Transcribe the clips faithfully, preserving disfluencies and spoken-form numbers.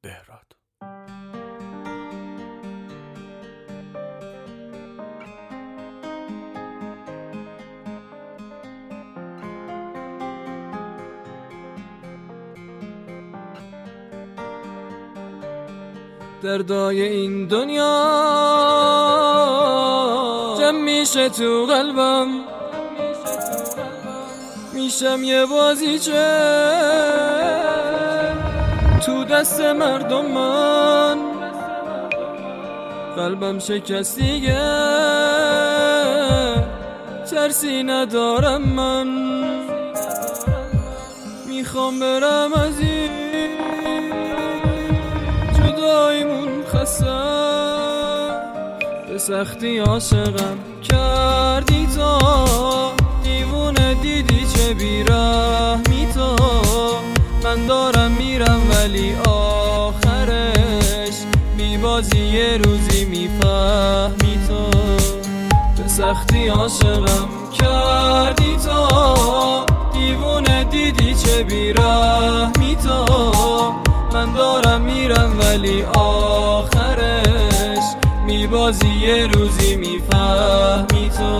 بهراد. دردای این دنیا جمع میشه تو قلبم، میشم یه بازیچه تو دست مردم. من قلبم شکست دیگه، ترسی ندارم. من میخوام برم از این جدایمون خستم، به سختی عاشقم کردی تو، دیوونه دیدی چه بیرحمی تو. من دارم میرم ولی آخرش میبازی، یه روزی میفهمی تو. به سختی عاشقم کردی تو، دیوونه دیدی چه بیرحمی تو. من دارم میرم ولی آخرش میبازی، یه روزی میفهمی تو.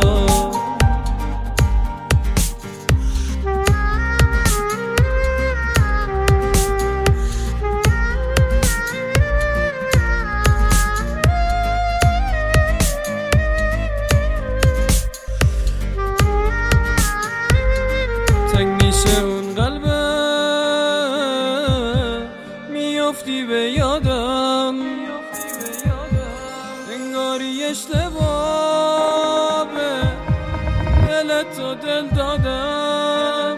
تنگ میشه اون قلبه، میافتی به یادم، انگاری اشتباهه دلت تو دل دادم.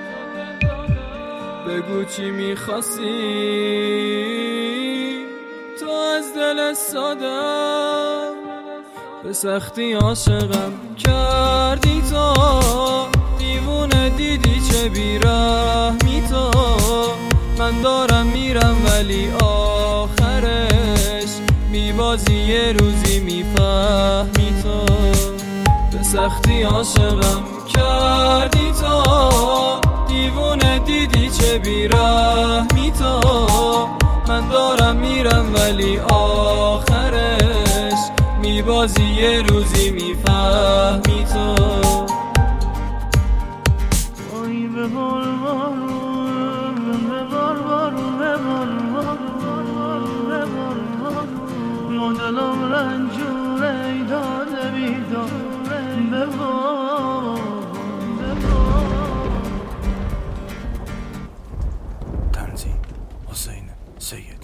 بگو چی میخواستی تو از دل سادم، به سختی عاشقم کردی تو، دیوونه دیدی چه بیرحمی تو. من دارم میرم ولی آخرش میبازی، یه روزی میفهمی تو. به سختی عاشقم کردی تو، دیوونه دیدی چه بیرحمی تو. من دارم میرم ولی آخرش میبازی، یه روزی میفهمی تو. ای به بال بارون، به بال بارون، به بال بارون، به بال بارون، ما دلم رنجوره ای داده بیداره، به بال، به بال. تنظیم حسین سید.